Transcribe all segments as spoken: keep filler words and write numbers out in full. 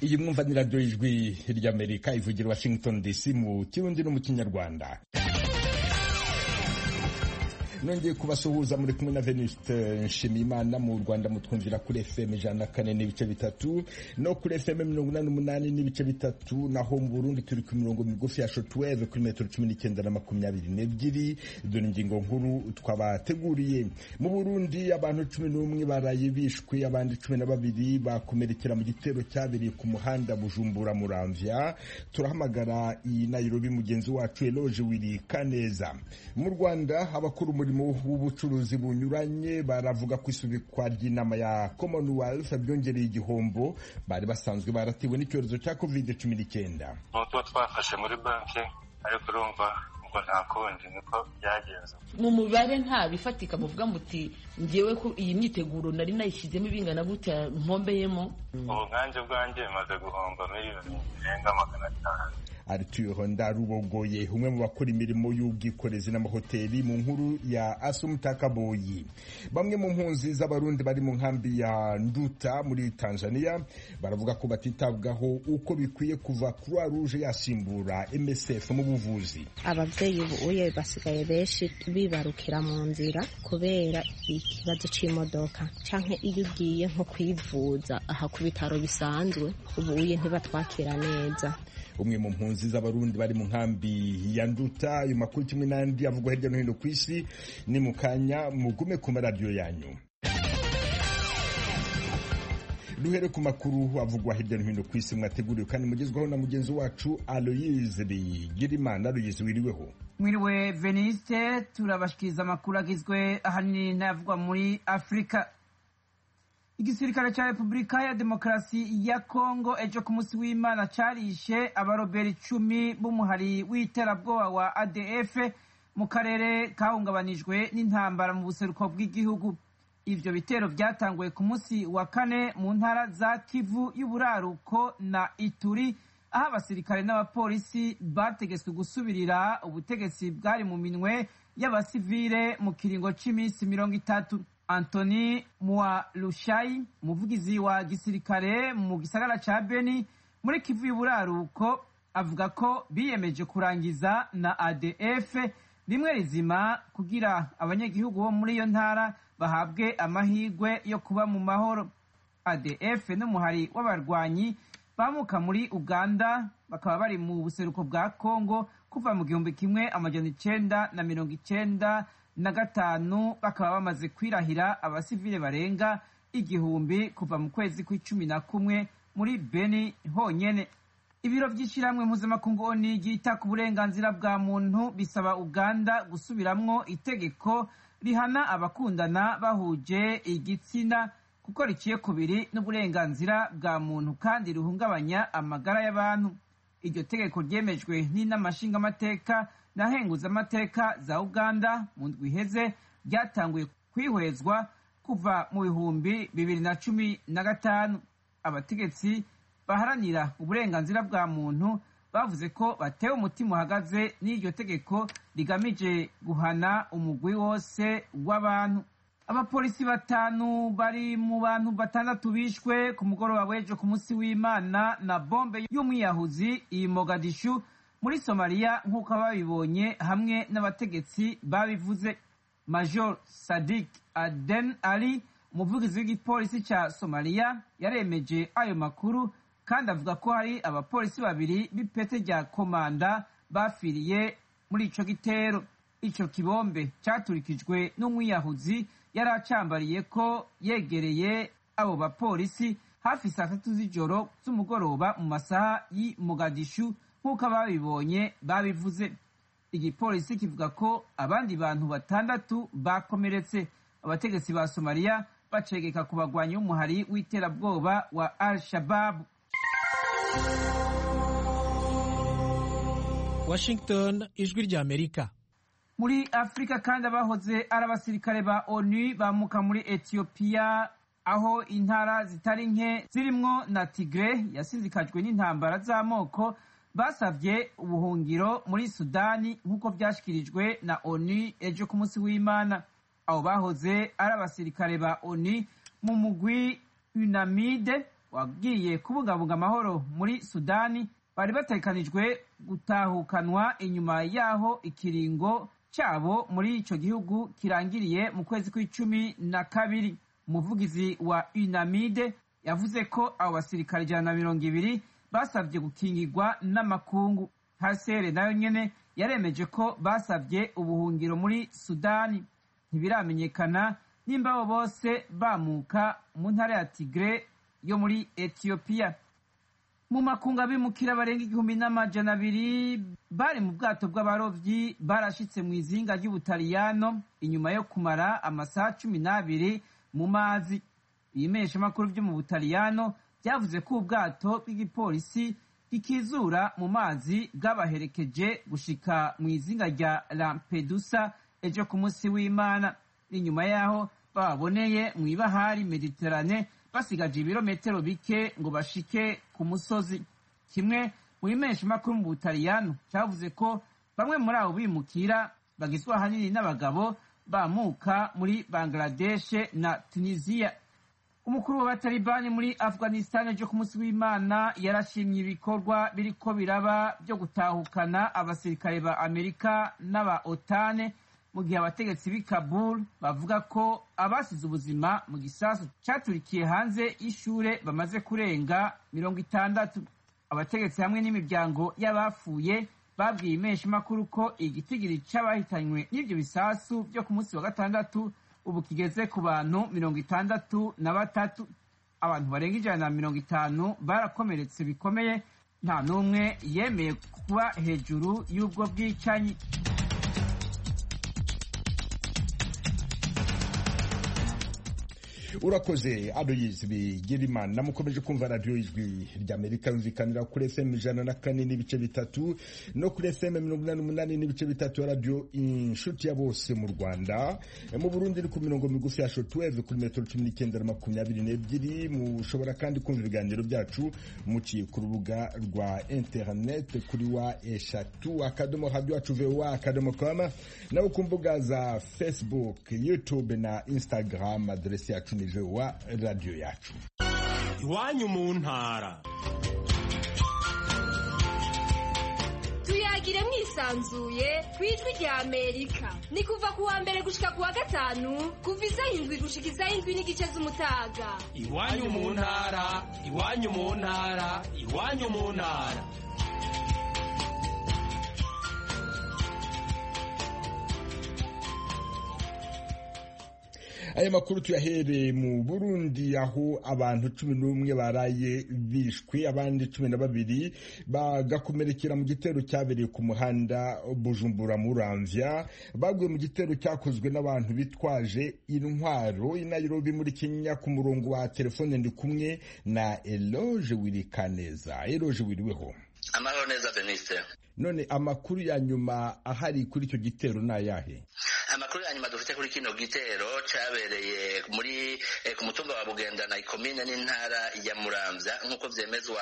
iyi mwumva ni radiyo ijwi ry'Amerika ivugira Washington D C mu kirundi no mu kinyarwanda. Nongeye kubasuhuza muri kumwe na Venuste Nshimiyimana. Mu Rwanda mutwumvira kuri F M ijana na kane n'ibice bitatu no kuri F M mirongo inani n'umunani n'ibice bitatu, naho mu Burundi turi ku mirongo migufi ya shortwave kuri metero cumi n'icyenda na makumyabiri n'ebyiri. Dore ingingo nkuru twabateguriye. Mu Burundi abantu cumi n'umwe baraye bishwe, abandi cumi na babiri bakomerekera mu gitero cyabereye ku muhanda Bujumbura Muramvya. Turahamagara i Nairobi mugenzi wacu Eloge Wili Kaneza. Mu Rwanda abakuru umurimo w'ubucuruzi bunyuranye baravuga ko isubikwa ry'inama ya Commonwealth byongereye igihombo bari basanzwe baratiwe n'icyorezo cya covid cumi n'icyenda. N'utwo twafashe muri banki ariko urumva ngo nta kundi niko byagenze. Mu mubare nta bifatika muvuga muti ngewe ko iyi myiteguro nari nayishyizemo ibingana gutya mpombeyemo. Ubu nkanje bwanjye maze guhomba miliyoni zirenga magana atanu. Arthur Ndarubogoye, umwe mu bakora imirimo y'ubwikorezi n'amahoteli mu nkuru ya Asumtakaboyi. Bamwe mu mpunzi z'abarundi bari mu nkambi ya Nduta muri Tanzania baravuga ko batitabwaho uko bikwiye kuva Croix Rouge yasimbura M S F mu buvuzi. Abavyeyi uye basigaye benshi bibarukira mu nzira kubera ikibazo c'imodoka canke iyo ugiye nko kwivuza aha ku bitaro bisanzwe ubu uye ntibatwakira neza. Umwe mu mpunzi z'abarundi bari mu nkambi ya Nduta, ayo makuru kimwe n'andi avugwa hirya no hino ku isi ni mu kanya, mugume ku maradiyo yanyu. Duhere ku makuru avugwa hirya no hino ku isi mwateguriwe kandi mugezwaho na mugenzi wacu Aloyize Bigirimana. Aloyize, wiriweho? Mwiriwe Veniste, turabashikiriza amakuru agizwe ahanini n'avugwa muri Afrika. Igisirikare cha Republika ya Demokarasi ya Kongo ejo ku munsi w'Imana carishe abaroberi icumi b'umuhari w'iterabwoba wa A D F mu karere kahungabanijwe n'intambara mu buseruko bw'igihugu. Ivyo bitero vyatanguye ku munsi wa kane mu ntara za Kivu y'uburaruko na Ituri, aho abasirikare n'abapolisi bategetswe gusubirira ubutegetsi bwari mu minwe y'abasivile mu kiringo c'imisi mirongo itatu. Anthony Mwalushayi, umuvugizi wa gisirikare mu gisagara ca Beni muri Kivu y'uburaruko, avuga ko biyemeje kurangiza na A D F rimwe rizima kugira abanyagihugu bo muri iyo ntara bahabwe amahirwe yo kuba mu mahoro. A D F n'umuhari w'abarwanyi bamuka muri Uganda bakaba bari mu buseruko bwa Kongo kuva mu gihumbi kimwe amajana icenda na mirongo icenda na gatanu, bakaba bamaze kwirahira abasivile barenga igihumbi kuva mu kwezi kw'icumi na kumwe muri Beni honyene. Ibiro vy'ishiramwe mpuzamakungu O N U ryita ku burenganzira bwa muntu bisaba Uganda gusubiramwo itegeko rihana abakundana bahuje igitsina kuko riciye kubiri n'uburenganzira bwa muntu kandi ruhungabanya amagara y'abantu. Iryo tegeko ryemejwe n'inama nshingamateka na henguzamateka za Uganda mu ndwi iheze, ryatanguye kwihwezwa kuva mu bihumbi bibiri na cumi na gatanu. Abategetsi baharanira uburenganzira bwa muntu bavuze ko batewe umutima uhagaze n'iryo tegeko rigamije guhana umugwi wose w'abantu. Abapolisi batanu bari mu bantu batandatu bishwe ku mugoroba w'ejo ku munsi w'Imana na bombe y'umwiyahuzi i Mogadishu muri Somalia nk'uko babibonye hamwe n'abategetsi babivuze. Major Sadiq Aden Ali, umuvugizi w'igipolisi ca Somalia, yaremeje ayo makuru kandi avuga ko hari abapolisi babiri b'ipete rya komanda bafiriye muri ico gitero. Ico kibombe caturikijwe n'umwiyahuzi yari acambariye ko yegereye abo bapolisi hafi saa tatu z'ijoro z'umugoroba mu masaha y'i Mogadishu nk'uko ababibonye babivuze. Igipolisi kivuga ko abandi bantu batandatu bakomeretse. Abategetsi ba Somalia bacegeka ku bagwanyi b'umuhari w'iterabwoba wa Al-Shabaab. Washington, ijwi ry'Amerika. Muri Afrika kandi abahoze ari abasirikare ba O N U bamuka muri Ethiopia, aho intara zitari nke zirimwo na Tigre yasizikajwe n'intambara z'amoko basavye ubuhungiro muri Sudani nk'uko vyashikirijwe na O N U ejo ku munsi w'Imana. Abo bahoze ari abasirikare ba O N U mu mugwi UNAMID wagiye kubungabunga amahoro muri Sudani bari batekanijwe gutahukanwa inyuma yaho ikiringo cyabo muri ico gihugu kirangiriye mu kwezi kw'icumi na kabiri. Umuvugizi wa UNAMID yavuze ko abo basirikare ijana na mirongo ibiri basabye gukingirwa n'amakungu. H C R nayo nyene yaremeje ko basabye ubuhungiro muri Sudani. Ntibiramenyekana nimba abo bose bamuka mu ntara ya Tigre yo muri Ethiopia. Mu makungu abimukira barenga igihumbi n'amajana abiri bari mu bwato bw'abarovyi barashitse mu izinga ry'Ubutaliyano inyuma yo kumara amasaha cumi n'abiri mu mazi. Ibimeshamakuru vyo mu Butaliyano vyavuze ko ubwato bw'igipolisi gikizura mu mazi bwabaherekeje gushika mu izinga rya Lampedusa ejo ku munsi w'Imana. Inyuma yaho baboneye mu ibahari Mediterane basigaje ibirometero bike ngo bashike ku musozi. Kimwe mu bimeshamakuru mu Butaliyano cyavuze ko bamwe muri abo bimukira bagizwe ahanini n'abagabo bamuka muri Bangladesh na Tunisia. Umukuru w'abatalibani muri Afghanistan ejo ku munsi w'Imana yarashimye ibikorwa biriko biraba byo gutahukana abasirikare ba Amerika n'aba OTAN mu gihe abategetsi b'i Kabul bavuga ko abasize ubuzima mu gisasu caturikiye hanze y'ishure bamaze kurenga mirongo itandatu. Abategetsi hamwe n'imiryango y'abafuye babwiye imeshamakuru ko igitigiri c'abahitanywe n'ivyo bisasu byo ku munsi wa gatandatu ubu kigeze ku bantu mirongo itandatu na batatu. Abantu barenga ijana na mirongo itanu barakomeretse bikomeye, nta n'umwe yemeye kuba hejuru y'ubwo bwicanyi. Urakoze Aloyizi Bigirimana. Mukomeje kumva radio Ijwi ry'Amerika yumvikanira kuri F M ijana na kane n'ibice bitatu no kuri F M mirongo inani n'umunani n'ibice bitatu ya radio Inshuti ya Bose mu Rwanda. Mu Burundi ni ku mirongo migufi ya shortwave kuri metero cumi n'icyenda na makumyabiri n'ebyiri. Mushobora kandi kumva ibiganiro byacu muciye ku rubuga rwa internet kuri wa eshatu akadomo radio yacu V O A akadomo com, naho ku mbuga za Facebook, YouTube na Instagram adresi yacu ni V O A radio yacu. Iwanyu mu ntara. Tuyagire mwisanzuye kwijwi rya Amerika. Ni kuva ku wa mbere gushika ku wa gatanu kuva isaha indwi gushika isaha indwi n'igice z'umutaga. Iwanyu mu ntara, iwanyu mu ntara, iwanyu mu ntara. Aya makuru tuyahere mu Burundi aho abantu cumi n'umwe baraye bishwe, abandi cumi na babiri bagakomerekera mu gitero cyabereye ku muhanda Bujumbura Muramvya. Baguye mu gitero cyakozwe n'abantu bitwaje intwaro i Nairobi muri Kenya. Ku murongo wa telefone ndi kumwe na Eloge Wirikaneza. Eloge wiriweho? Amahoro neza Beniste. None amakuru ya nyuma ahari kuri icyo gitero nayahe? Amakuru ya nyuma dufite kuri kino gitero cyabereye muri eh, ku mutumba wa Bugenda na ikomine n'intara ya Muramvya nkuko vyemezwa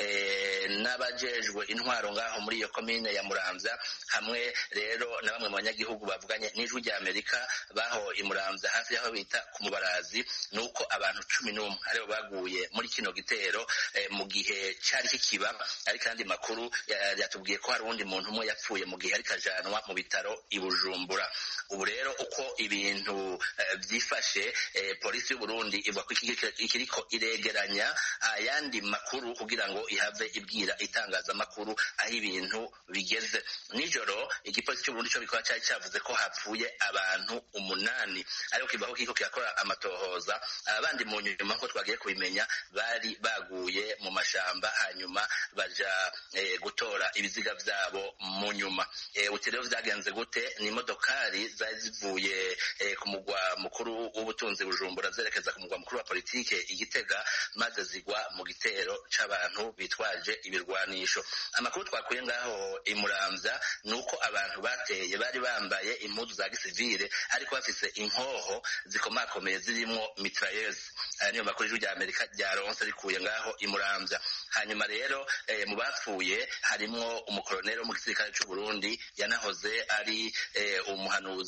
eh, n'abajejwe intwaro ngaho muri iyo komine ya Muramvya, hamwe rero na bamwe mu banyagihugu bavuganye n'Ijwi rya Amerika baho i Muramvya hafi yaho bita ku Mubarazi, nuko abantu cumi n'umwe aribo baguye muri kino gitero eh, mu gihe cyari kikiba. Ari kandi makuru yatubwiye ko hari undi muntu umwe yapfuye mu gihe ari kajanwa mu bitaro i Bujumbura. Ubu rero uko ibintu byifashe, eh, polisi y'u Burundi ivuga ko ikiriko iregeranya ayandi makuru kugira ngo ihave ibwira itangazamakuru aho ibintu bigeze. Nijoro igipolisi cy'u Burundi cyo bikaba cyari cyavuze ko hapfuye abantu umunani, ariko kivuga ko kiko kirakora amatohoza. Abandi mu nyuma ko twagiye kubimenya bari baguye mu mashamba, hanyuma baja eh, gutora ibiziga vyabo mu nyuma. Eh, utirero vyagenze gute? Ni imodokari zari zivuye eh, ku mugwa mukuru w'ubutunzi Bujumbura zerekeza ku mugwa mukuru wa politike Igitega, maze zigwa mu gitero c'abantu bitwaje ibirwanisho. Amakuru twakuye ngaho i Muramvya nuko abantu bateye bari bambaye impuzu za gisivile ariko bafise inkoho zikomakomeye zirimo mitrailleuse. Aya niyo makuru y'Ijwi rya Amerika ryaronse rikuye ngaho i Muramvya. Hanyuma rero eh, mu bapfuye harimo umukoloneli wo mu gisirikare cy'u Burundi yanahoze ari eh, umuhanuzi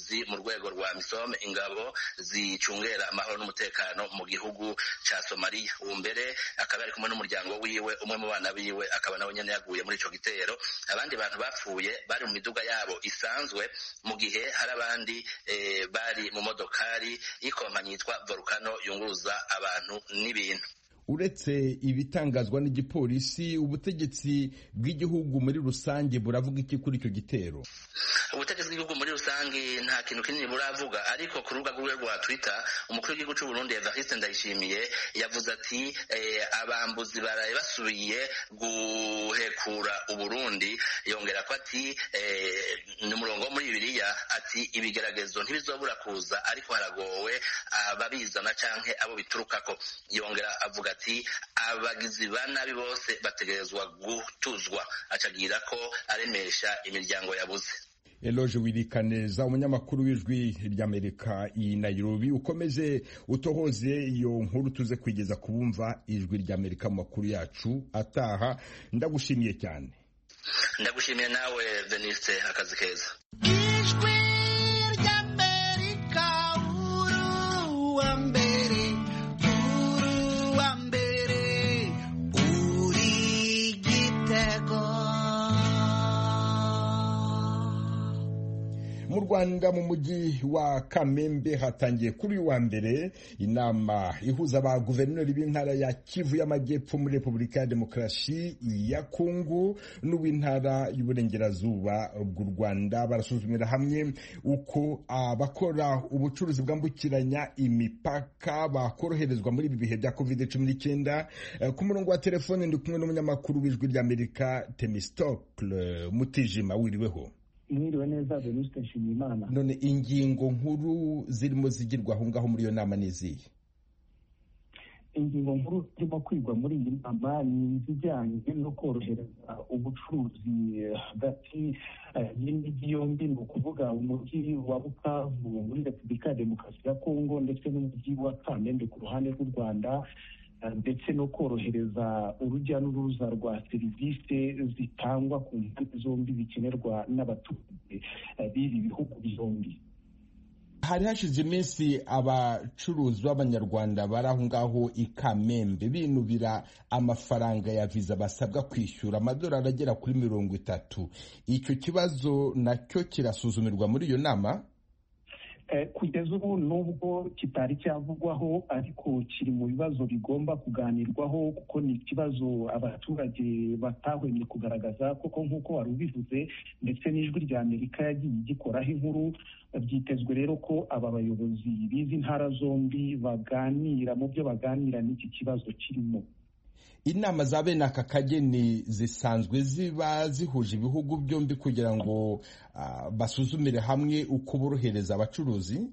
bambuzi mu rwego rwa MISOM, ingabo zicungera amahoro n'umutekano mu gihugu ca Somalia. Ubu mbere akaba ari kumwe n'umuryango wiwe, umwe mu bana biwe akaba nawe nyene yaguye muri ico gitero. Abandi bantu bapfuye bari mu miduga yabo isanzwe, mu gihe hari abandi e, bari mu modokari y'ikompanyi yitwa Volcano yunguruza abantu n'ibintu. Uretse ibitangazwa n'igipolisi, ubutegetsi bw'igihugu muri rusange buravuga iki kuri icyo gitero? Ubutegetsi bw'igihugu muri rusange nta kintu kinini buravuga, ariko ku rubuga rwiwe rwa Twitter umukuru w'igihugu cy'u Burundi Evariste Ndayishimiye yavuze ati eh, abambuzi baraye basubiye guhekura Uburundi. Yongera ko ati eh, n'umurongo muri Bibiliya ati ibigeragezo ntibizobura kuza, ariko haragowe ababizana canke abo biturukako. Yongera avuga ati abagizi ba nabi bose bategerezwa gutuzwa, acagira ko aremesha imiryango yabuze. Eloge Wirikaneza, umunyamakuru w'ijwi ry'Amerika i Nairobi, ukomeze utohoze iyo nkuru tuze kwigeza kubumva ijwi ry'Amerika mu makuru yacu ataha. Ndagushimiye cyane. Ndagushimiye nawe Veniste, akazi keza. Ijwi ry'Amerika uru wa mbere, uru wa mbere, uri gitego. Mu Rwanda mu mujyi wa Kamembe hatangiye kuri wa mbere inama ihuza ba guverineri b'intara ya Kivu y'Amajyepfo muri Repubulika ya Demokarasi ya Kongo n'uw'intara y'Uburengerazuba bw'u Rwanda. Barasuzumira hamwe uko abakora ubucuruzi bwambukiranya imipaka bakoroherezwa muri ibi bihe bya covid cumi n'icyenda. Ku murongo wa telefone ndi kumwe n'umunyamakuru w'ijwi ry'Amerika Themistocle Mutijima. Wiriweho? Mwiriwe neza Venuste Nshimiyimana. None ingingo nkuru zirimo zigirwa aho ngaho muri iyo nama n'izihe? Ingingo nkuru zirimo kwigwa muri iyi nama ni izijyanye no korohereza ubucuruzi hagati y'imijyi yombi, ni ukuvuga umujyi wa Bukavu muri Repubulika ya Demokarasi ya Kongo ndetse n'umujyi wa Kamembe ku ruhande rw'u Rwanda, ndetse no korohereza urujya n'uruza rwa serivisi zitangwa ku mpande zombi bikenerwa n'abaturage b'ibi bihugu byombi. Hari hashize iminsi abacuruzi b'Abanyarwanda bari aho ngaho i Kamembe binubira amafaranga ya viza basabwa kwishyura amadolari agera kuri mirongo itatu. Icyo kibazo nacyo kirasuzumirwa muri iyo nama? Kugeza ubu nubwo kitari cyavugwaho, ariko kiri mu bibazo bigomba kuganirwaho, kuko ni ikibazo abaturage batahwemye kugaragaza koko nk'uko wari ubivuze, ndetse n'ijwi rya Amerika yagiye igikoraho inkuru. Byitezwe rero ko aba bayobozi b'izi ntara zombi baganira, mu byo baganira n'iki kibazo kirimo. Inama za bene aka kageni zisanzwe ziba zihuje ibihugu byombi kugira ngo uh, basuzumire hamwe uko borohereza abacuruzi?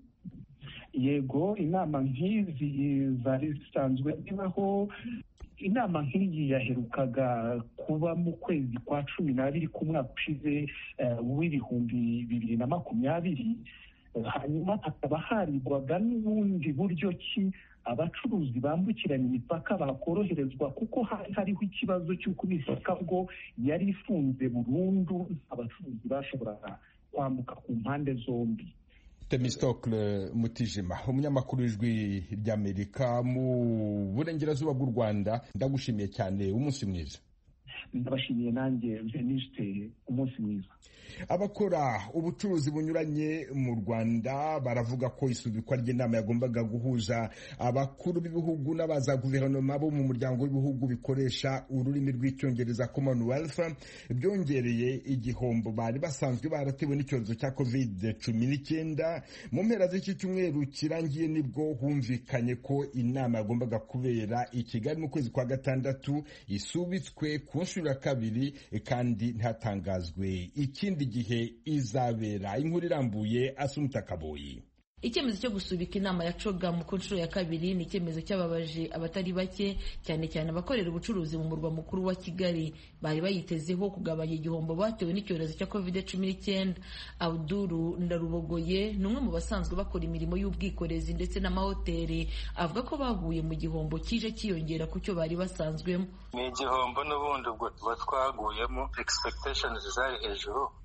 Yego, inama nk'izi zari zisanzwe zibaho. Inama nk'iyi yaherukaga kuba mu kwezi kwa cumi n'abiri k'umwaka ushize w'ibihumbi bibiri na makumyabiri. Hanyuma hakaba harigwaga n'ubundi buryo ki abacuruzi bambukiranya imipaka bakoroherezwa, kuko hari hariho ikibazo cy'uko imipaka bwo yari ifunze burundu, abacuruzi bashoboraga kwambuka ku mpande zombi. Themistocle Mutijima, umunyamakuru w'ijwi ry'Amerika mu Burengerazuba bw'u Rwanda, ndagushimiye cyane. Umunsi mwiza. Ndabashimiye nanjye Veniste, umunsi mwiza. Abakora ubucuruzi bunyuranye mu Rwanda baravuga ko isubikwa ry'inama yagombaga guhuza abakuru b'ibihugu n'abaza guverinoma bo mu muryango w'ibihugu bikoresha ururimi rw'icyongereza Commonwealth byongereye igihombo bari basanzwe baratewe n'icyorezo cya covid cumi n'icyenda. Mu mpera z'iki cyumweru kirangiye nibwo humvikanye ko inama yagombaga kubera i Kigali mu kwezi kwa gatandatu isubitswe ku nshuro ya kabiri, kandi ntatangazwe ikindi gihe izabera. Inkuru irambuye Asumta Kaboyi. Icyemezo cyo gusubika inama ya COGAM ku nshuro ya kabiri ni icyemezo cyababaje abatari bake, cyane cyane abakorera ubucuruzi mu murwa mukuru wa Kigali. Bari bayitezeho kugabanya igihombo batewe n'icyorezo cya covid cumi n'icyenda. Abduru Ndarubogoye ni umwe mu basanzwe bakora imirimo y'ubwikorezi ndetse n'amahoteli, avuga ko baguye mu gihombo kije kiyongera ku cyo bari basanzwemo. Ni igihombo n'ubundi ubwo tuba twaguyemo, expectations zari hejuru,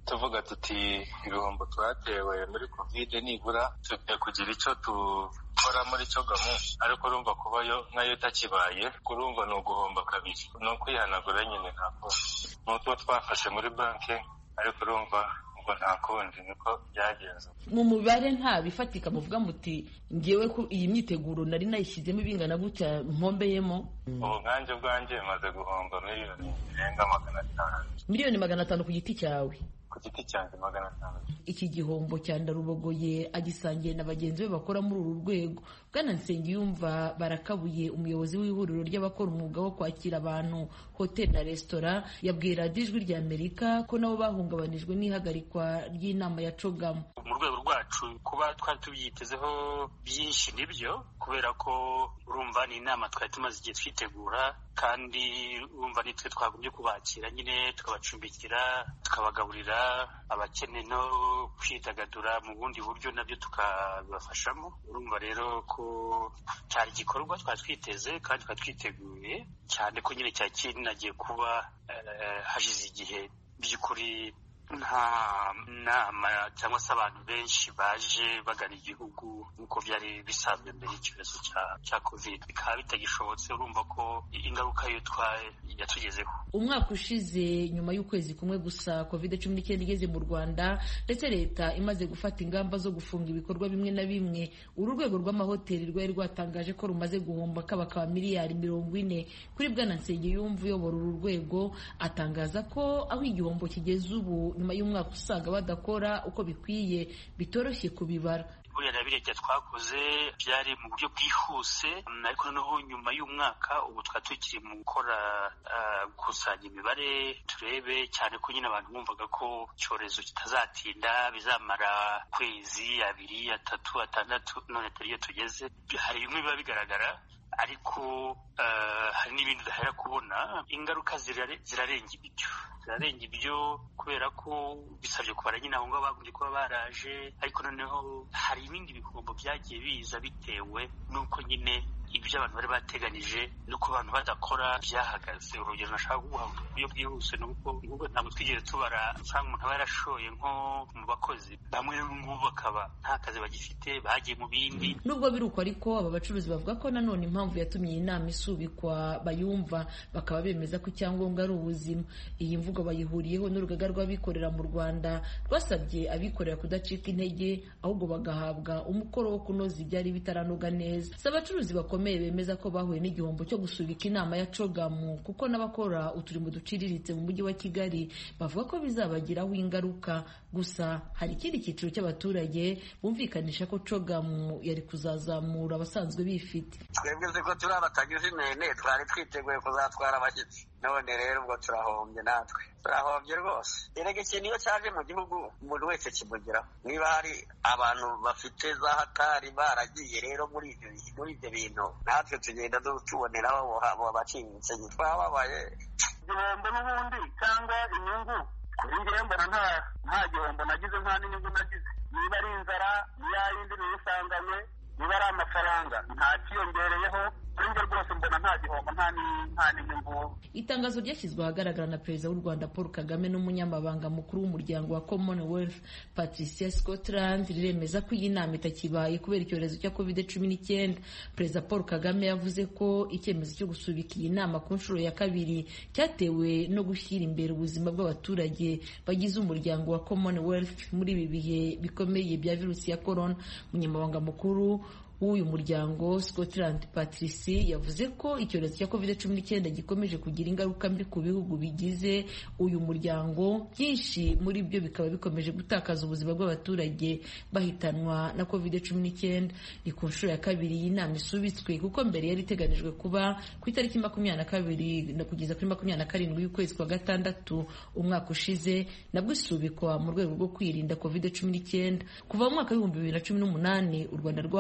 tuvuga tuti ibihombo twatewe muri covid nibura tugiye kugira icyo dukora muri cogamu, ariko urumva kuba yo nayo itakibaye kurumva ni uguhomba kabiri, ni ukwihanagura nyine ntabwo n'utwo twafashe muri banki, ariko urumva ngo nta kundi niko byagenze. Mu mubare nta bifatika muvuga muti ngewe ko iyi myiteguro nari nayishyizemo ibingana gutya mpombeyemo? Ubu nkanjye bwanjye maze guhomba miliyoni zirenga magana atanu. Miliyoni magana atanu ku giti cyawe? Ku giti cyanjye magana atanu. Iki gihombo cya Ndarubogoye agisangiye na bagenzi be bakora muri uru rwego. Bwana Nsengiyumva Barakabuye, umuyobozi w'ihuriro ry'abakora umwuga wo kwakira abantu hoteli na resitora, yabwiye radiyo Ijwi rya Amerika ko nabo bahungabanijwe n'ihagarikwa ry'inama ya cogamu. Mu rwego rwacu kuba twari tubyitezeho byinshi nibyo, kubera ko urumva ni inama twari tumaze igihe twitegura, kandi urumva nitwe twagombye kubakira nyine tukabacumbikira, tukabagaburira, abakeneye no kwidagadura mu bundi buryo nabyo tukabibafashamo. Urumva rero ko cyari igikorwa twari twiteze kandi twari twiteguye cyane ko nyine cyari kinagiye kuba uh, hashize igihe by'ukuri nta nama cyangwa se abantu benshi baje bagana igihugu nk'uko byari bisanzwe mbere y'icyorezo cya cya covid. Bikaba bitagishobotse, urumva ko ingaruka yo yatugezeho. Umwaka ushize nyuma y'ukwezi kumwe gusa covid cumi n'icyenda igeze mu Rwanda, ndetse leta imaze gufata ingamba zo gufunga ibikorwa bimwe na bimwe, uru rwego rw'amahoteli rwari rwatangaje ko rumaze guhomba kabakaba miliyari mirongo ine. Kuri Bwana Nsengiyumva uyobora uru rwego atangaza ko aho igihombo kigeze ubu nyuma y'umwaka usaga badakora uko bikwiye bitoroshye kubibara. Buriya na birebye twakoze byari mu buryo bwihuse, ariko noneho nyuma y'umwaka ubu twari tukiri mu gukora gukusanya imibare turebe, cyane ko nyine abantu bumvaga ko icyorezo kitazatinda bizamara kwezi abiri atatu atandatu, none turi iyo tugeze hari bimwe biba bigaragara, ariko uh, hari n'ibindi udahera kubona. Ingaruka zirarenga ibyo zirarenga ibyo kubera ko bisabye kubara nyine abo ngabo bagombye kuba baraje, ariko noneho hari ibindi bihombo byagiye biza bitewe n'uko nyine ibyo abantu bari bateganije nuko abantu badakora byahagaze. Urugero nashaka kuguha uburyo bwihuse nuko nubwo ntabwo twigeze tubara usanga umuntu aba yarashoye nko mu bakozi bamwe ngubu bakaba nta kazi bagifite, bagiye mu bindi. Nubwo biri uko ariko aba bacuruzi bavuga ko nanone impamvu yatumye iyi nama isubikwa bayumva, bakaba bemeza ko icyangombwa ari ubuzima. Iyi mvugo bayihuriyeho n'urugaga rw'abikorera mu Rwanda rwasabye abikorera kudacika intege, ahubwo bagahabwa umukoro wo kunoza ibyari bitaranoga neza. Si abacuruzi bakomeye bemeza ko bahuye n'igihombo cyo gusubika inama ya cogamu, kuko n'abakora uturimo duciriritse mu mujyi wa Kigali bavuga ko bizabagiraho ingaruka. Gusa hari ikindi cyiciro cy'abaturage bumvikanisha ko cogamu yari kuzazamura abasanzwe bifite. Twebwe ko turi abatagize inene twari twiteguye kuzatwara abashyitsi, none rero ubwo turahombye, natwe turahombye rwose. Erega ikintu iyo cyaje mu gihugu umuntu wese kimugeraho. Niba hari abantu bafite za hatari baragiye rero muri ibyo muri ibyo bintu, natwe tugenda tuboneraho abo abaciriritse. Twababaye igihombo n'ubundi cyangwa inyungu. Kuri njyewe mbona nta nta gihombo nagize, nta n'inyungu nagize. Niba ari inzara niya yindi niyisanganywe, niba ari amafaranga nta kiyongereyeho, kuri njye rwose mbona nta gihombo nta n'inyungu. Itangazo ryashyizwe ahagaragara na Perezida w'u Rwanda Paul Kagame n'umunyamabanga mukuru w'umuryango wa Commonwealth Patricia Scotland riremeza ko iyi nama itakibaye kubera icyorezo cya covid cumi n'icyenda. Perezida Paul Kagame yavuze ko icyemezo cyo gusubika iyi nama ku nshuro ya kabiri cyatewe no gushyira imbere ubuzima bw'abaturage bagize umuryango wa Commonwealth muri ibi bihe bikomeye bya virusi ya corona. Umunyamabanga mukuru w'uyu muryango Scotland Patricia yavuze ko icyorezo cya covid cumi n'icyenda gikomeje kugira ingaruka mbi ku bihugu bigize uyu muryango, byinshi muri byo bikaba bikomeje gutakaza ubuzima bw'abaturage bahitanwa na covid cumi n'icyenda. Ni ku nshuro ya kabiri iyi nama isubitswe, kuko mbere yari iteganijwe kuba ku itariki makumyabiri na kabiri na kugeza kuri makumyabiri na karindwi y'ukwezi kwa gatandatu umwaka ushize, nabwo isubikwa mu rwego rwo kwirinda covid cumi n'icyenda. Kuva mu mwaka w'ibihumbi bibiri na cumi n'umunani u Rwanda rwahabwa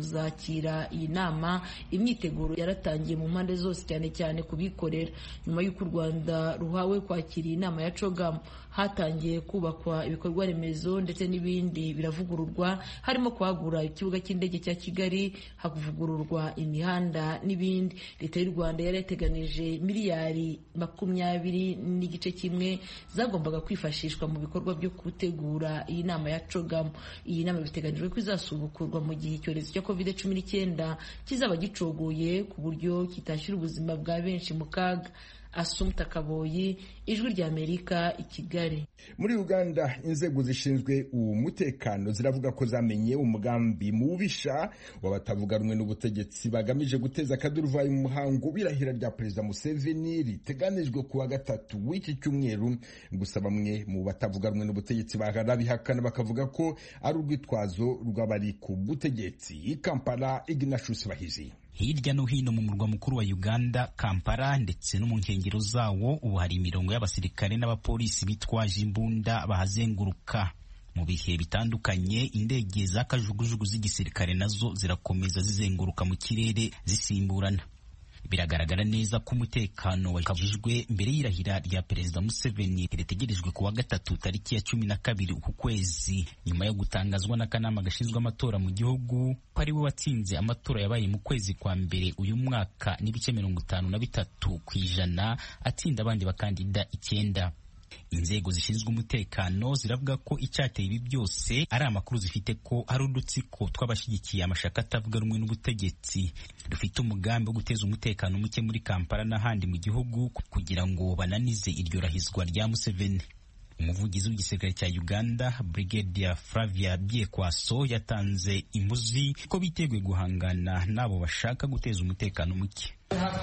kuzakira iyi nama. Imyiteguro yaratangiye mu mpande zose cyane cyane kubikorera. Nyuma y'uko u Rwanda ruhawe kwakira iyi nama ya CHOGM, hatangiye kubakwa ibikorwa remezo ndetse n'ibindi biravugururwa, harimo kwagura ikibuga cy'indege cya Kigali, havugururwa imihanda n'ibindi. Leta y'u Rwanda yari yateganije miliyari makumyabiri n'igice kimwe zagombaga kwifashishwa mu bikorwa byo gutegura iyi nama ya CHOGM. Iyi nama biteganijwe ko izasubukurwa mu gihe icyorezo cya covid cumi n'icyenda kizaba gicogoye ku buryo kitashyira ubuzima bwa benshi mu kaga. Assumpta Kaboyi, Ijwi rya Amerika, i Kigali. Muri Uganda, inzego zishinzwe umutekano ziravuga ko zamenye umugambi mubisha wabatavuga rumwe n'ubutegetsi bagamije guteza akaduruvayi mu muhango birahira rya Perezida Museveni riteganijwe kuwa gatatu w'iki cyumweru. Gusa bamwe mu batavuga rumwe n'ubutegetsi barabihakana bakavuga ko ari urwitwazo rw'abari ku butegetsi. I Kampala, Ignatius Bahizi. Hirya no hino mu murwa mukuru wa Uganda, Kampala, ndetse no mu nkengero zawo, ubu hari imirongo y'abasirikare n'abapolisi bitwaje imbunda bahazenguruka. Mu bihe bitandukanye, indege z'akajugujugu z'igisirikare nazo zirakomeza zizenguruka mu kirere zisimburana. Biragaragara neza ko umutekano wakajijwe mbere y'irahira rya Perezida Museveni ritegerejwe kuwa gatatu tariki ya cumi na kabiri uku kwezi, nyuma yo gutangazwa n'akanama gashinzwe amatora mu gihugu ko ari we watsinze amatora yabaye mu kwezi kwa mbere uyu mwaka n'ibice mirongo itanu na bitatu ku ijana, atsinda abandi bakandida icyenda. Inzego zishinzwe umutekano ziravuga ko icyateye ibi byose ari amakuru zifite ko hari udutsiko tw'abashyigikiye amashaka atavuga rumwe n'ubutegetsi dufite umugambi wo guteza umutekano muke muri Kampala n'ahandi mu gihugu kugira ngo bananize iryo rahizwa rya Museveni. Umuvugizi w'igisirikare cya Uganda, Brigadier Flavia Byekwaso, yatanze imbuzi ko biteguye guhangana n'abo bashaka guteza umutekano muke.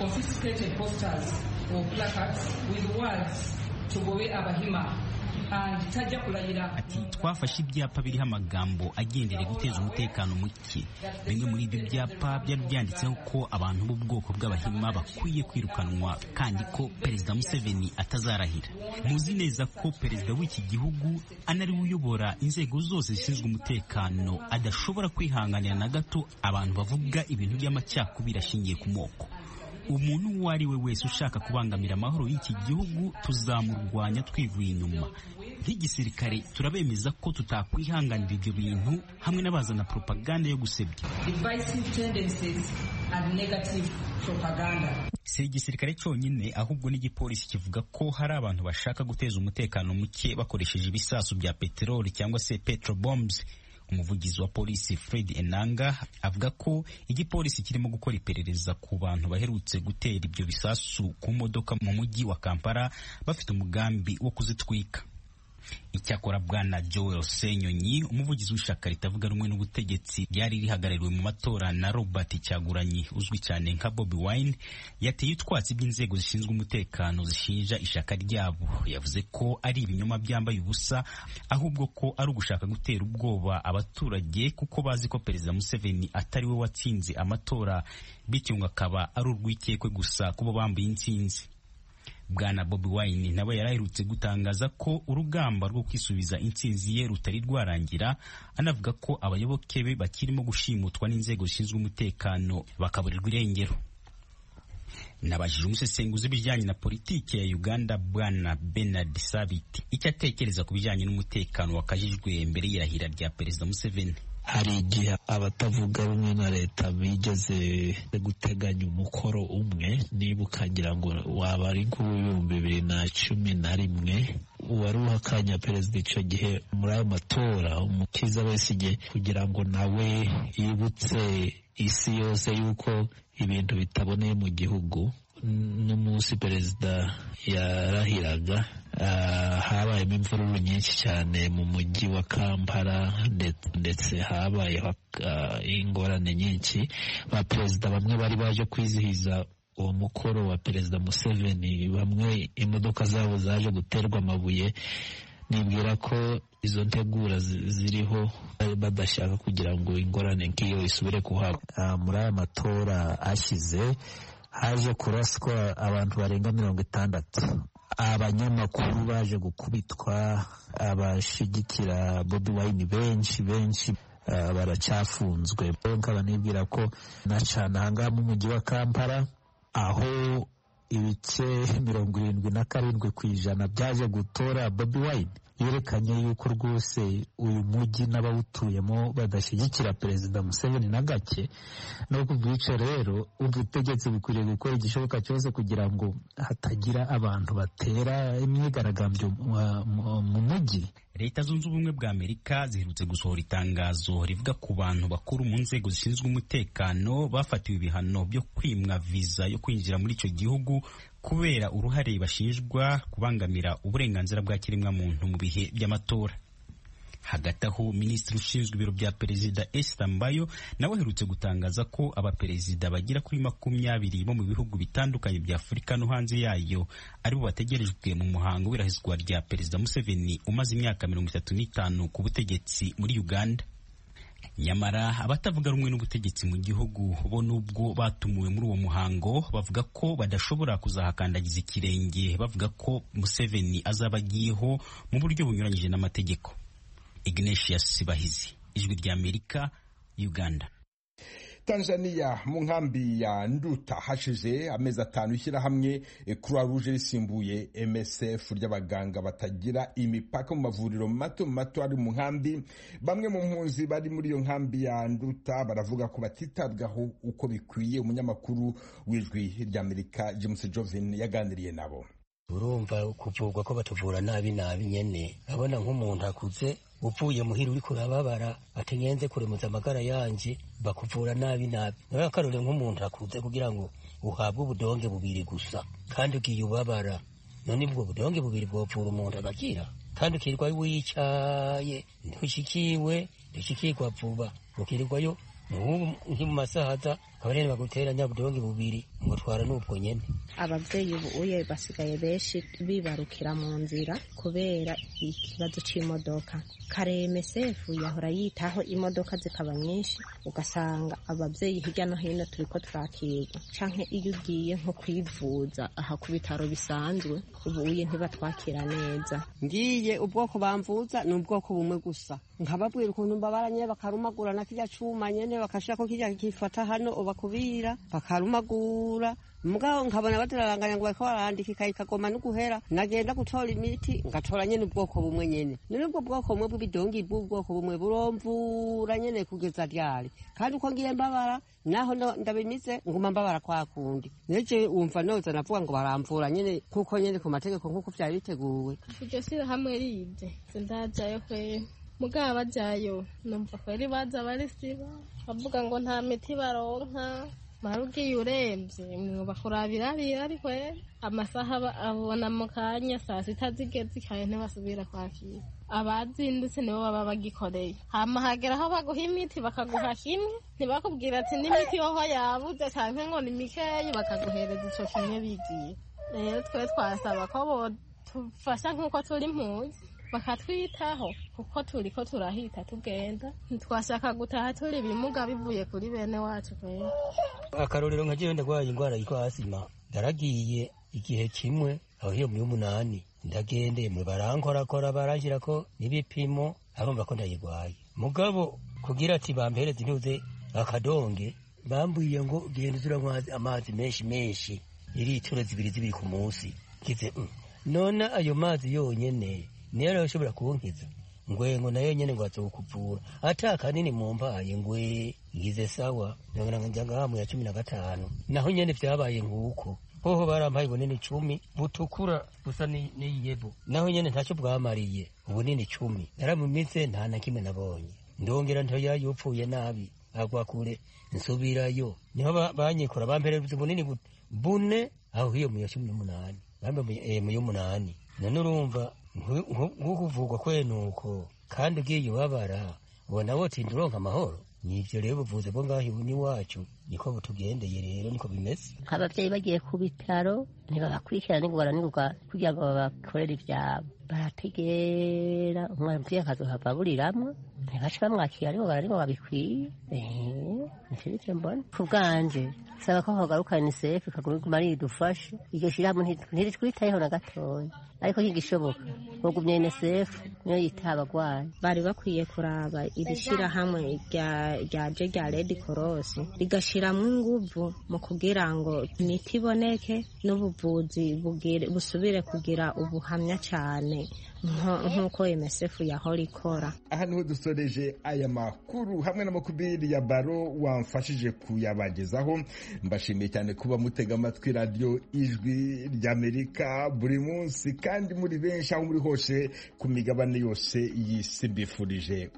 Ati twafashe ibyapa biriho amagambo agendereye guteza umutekano muke. Bimwe muri ibyo byapa byari byanditseho ko abantu b'ubwoko bw'Abahima bakwiye kwirukanwa kandi ko Perezida Museveni atazarahira. Muzi neza ko Perezida w'iki gihugu anari uyobora inzego zose zishinzwe umutekano adashobora kwihanganira na gato abantu bavuga ibintu by'amacyakubiri ashingiye ku moko. Umuntu uwo ari we wese ushaka kubangamira amahoro y'iki gihugu tuzamurwanya twivuye inyuma. Nk'igisirikare turabemeza ko tutakwihanganira ibyo bintu hamwe n'abazana propaganda yo gusebya. Si igisirikare cyonyine ahubwo n'igipolisi kivuga ko hari abantu bashaka guteza umutekano muke bakoresheje ibisasu bya peteroli cyangwa se petro bombs. Umuvugizi wa polisi Fred Enanga avuga ko igipolisi kirimo gukora iperereza ku bantu baherutse gutera ibyo bisasu ku modoka mu mujyi wa Kampala bafite umugambi wo kuzitwika. Icyakora Bwana Joel Senyonyi, umuvugizi w'ishyaka ritavuga rumwe n'ubutegetsi ryari rihagarariwe mu matora na Robert Kyagulanyi uzwi cyane nka Bobi Wine, yateye utwatsi by'inzego zishinzwe umutekano zishinja ishyaka ryabo. Yavuze ko ari ibinyoma byambaye ubusa, ahubwo ko ari ugushaka gutera ubwoba abaturage kuko bazi ko Perezida Museveni atari we watsinze amatora, bityo ngo akaba ari urwikekwe gusa kuba bambaye intsinzi. Bwana Bobi Wine nawe yaraherutse gutangaza ko urugamba rwo kwisubiza intsinzi ye rutari rwarangira, anavuga ko abayoboke be bakirimo gushimutwa n'inzego zishinzwe umutekano bakaburirwa irengero. Nabajije umusesenguzi bijyanye na politiki ya Uganda Bwana Bernard Sabiti icyo atekereza ku bijyanye n'umutekano wakajijwe mbere y'irahira rya Perezida Museveni. Hari igihe abatavuga rumwe na leta bigeze guteganya umukoro umwe, niba ukagira ngo waba ari nk'ibihumbi bibiri na cumi na rimwe, uwari uhakanya perezida icyo gihe muri ayo matora Umukiza Besigye, kugira ngo nawe yibutse isi yose yuko ibintu bitaboneye mu gihugu. N'umunsi perezida yarahiraga uh, habayemo imvururu nyinshi cyane mu mujyi wa Kampala, ndetse habaye uh, ingorane nyinshi. Ba perezida bamwe bari baje kwizihiza uwo mukoro wa Perezida Museveni, bamwe imodoka zabo zaje guterwa amabuye. Nibwira ko izo ntegura ziriho badashaka kugira ngo ingorane nk'iyo isubire kuhaba. Uh, muri aya matora ashize haje kuraswa abantu barenga mirongo itandatu. Abanyamakuru baje gukubitwa, abashigikira Bobi Wine benshi benshi uh, baracyafunzwe. Nkaba nibwira ko na cyane ahangaha mu mujyi wa Kampala aho ibice mirongo irindwi na karindwi ku ijana byaje gutora Bobi Wine, yerekanye yuko rwose uyu mujyi n'abawutuyemo badashyigikira Perezida Museveni na gake. No kubwico rero ubutegetsi bukwiriye gukora igishoboka cyose kugira ngo hatagira abantu batera imyigaragambyo mu mujyi. Leta zunze ubumwe bwa Amerika ziherutse gusohora itangazo rivuga ku bantu bakuru mu nzego zishinzwe umutekano bafatiwe ibihano byo kwimwa viza yo kwinjira muri icyo gihugu kubera uruhare bashinjwa kubangamira uburenganzira bwa kiremwa muntu mu bihe by'amatora. Hagati aho minisitiri ushinzwe ibiro bya perezida Esther Mbayo nawe aherutse gutangaza ko abaperezida bagira kuri makumyabiri bo mu bihugu bitandukanye bya Afurika no hanze yayo aribo bategerejwe mu muhango w'irahizwa rya Perezida Museveni umaze imyaka mirongo itatu n'itanu ku butegetsi muri Uganda. Nyamara abatavuga rumwe n'ubutegetsi mu gihugu bo nubwo batumiwe muri uwo muhango bavuga ko badashobora kuzahakandagiza ikirenge, bavuga ko Museveni azaba agiyeho mu buryo bunyuranyije n'amategeko. Ignatius Bahizi, Ijwi rya Amerika, Uganda. Tanzania mu nkambi ya Nduta hashize amezi atanu ishyirahamwe Croix Rouge risimbuye M S F ry'abaganga batagira imipaka mu mavuriro mato mato ari mu nkambi. Bamwe mu mpunzi bari muri iyo nkambi ya Nduta baravuga ko batitabwaho uko bikwiye. Umunyamakuru w'Ijwi rya Amerika James Jovin yaganiriye nabo. Urumva kuvugwa ko batuvura nabi nabi nyene, abona nk'umuntu akuze uvuye muhira uri kurababara atenyenze kuremuza amagara yanje bakuvura nabi nabi. Nawe akarore nk'umuntu akuze kugira ngo uhabwe ubudonge bubiri gusa kandi ugiye ubabara, none ubwo budonge bubiri bwopfura umuntu agakira kandi ukirwa wicaye ntushikiwe ntushikirwa vuba ukirirwayo nk'mu masahaza kabarene baguteranya budonge bubiri ngo twara n'ubwo nyene. Abavyeyi ubuye basigaye benshi bibarukira mu nzira kubera ikibazo c'imodoka. Kare M S F yahora yitaho imodoka zikaba nyinshi, ugasanga abavyeyi hirya no hino turiko turakirwa, canke iyo ugiye nko kwivuza aha ku bitaro bisanzwe ubuye ntibatwakira neza. Ngiye ubwoko bamvuza ni ubwoko bumwe gusa, nkababwira ukuntu mbabaranye bakarumagurana kirya cuma nyene bakashirako kirya kifata hano ubakubira bakarumagura, mugabo nkabona batararanganya ngo bariko barandika ikayi kagoma no guhera, nagenda gutora imiti ngatora nyene ubwoko bumwe nyene. None ubwo bwoko bumwe bw'ibidongi bw'ubwoko bumwe buromvura nyene kugeza ryari, kandi uko ngiye mbabara naho ndabimize nguma mbabara kwa kundi. Neje wumva noza navuga ngo baramvura nyene kuko nyene ku mategeko nkuko vyari biteguwe. Iryo shyira hamwe rije sindajayo kwe mugabo bajayo numva ko ari baza bari siba bavuga ngo nta miti baronka, marugiye uremvye bakurabira bira ariko amasaha abona mu kanya saa sita zigeze ikaye ntibasubira kwakira. Abazindutse nibo baba bagikoreye, hama hagera aho baguha imiti bakaguha kimwe, ntibakubwira ati n'imiti yoho yabuze canke ngo ni mikeyi bakaguhereza ico kimwe bigiye. Rero twe twasaba ko bodufasha nk'uko turi impunzi bakatwitaho kuko turiko turahita tugenda, ntitwashaka gutaha turi bimuga bivuye kuri bene wacu kwera. Akarorero nka jewe ndagwaye ingwara yitwa asima, ndaragiye igihe kimwe aho hiyo mu munani ndagendeye mu barankorakora barashirako n'ibipimo arumva ko ndayigwaye, mugabo kugira ati bampereze intuze akadonge bambuye ngo genda uzuranywa amazi menshi menshi iritiro zibiri zibiri ku munsi. Kize mm. none ayo mazi yonyene niyo arashobora kunkiza ngwe ngo nayo nyene ngo azokuvura ata kanini mu mpaye ngwe ngize sawa ngana njanga mu ya cumi na gatanu naho nyene vyabaye nguko hoho barampaye bunini cumi butukura busa ni yebo naho nyene ntacyo bwamariye ubunini cumi naramumitse nta na kimwe nabonye ndongera ntoya yupfuye nabi agwa kure nsubirayo niho banyikora bampereza bunini bune aho hiyo mu ya cumi n'umunani bambe mu y'umunani none urumva nk'ukuvugwa kwenuko kandi ugiye ubabara ubona wotinda uronka amahoro. Nivyo rero buvuze bwo ngaho iwacu niko butugendeye rero niko bimeze. Abavyeyi bagiye ku bitaro ntibabakurikirana n'ingwara n'ingwara kugira ngo babakorere ivyabo, barategera umwana mvye akazohava aburiramwo ntibaca bamwakira ariko bararimo babikwiye. Nicyo nicyo mbona ku bwanje saba ko hogaruka UNICEF ikaguma ari idufashe, iryo shirahamwe ntiritwitayeho na gatoya, ariko ntigishoboka bogumye UNICEF niyo yitaha abagwayi. Bari bakwiye kuraba iri shirahamwe ryaje rya Red Cross rigashiramwo inguvu mu kugira ngo imiti iboneke n'ubuvuzi busubire kugira ubuhamya cyane nk'uko UNICEF yahora ikora. Aha niho dusoreje aya makuru hamwe n'amakubiri ya Baro wamfashije kuyabagezaho. Mbashimiye cyane kuba mutega amatwi radio Ijwi ry'Amerika buri munsi kandi muri benshi aho muri hose ku migabane yose y'isi. Mbifurije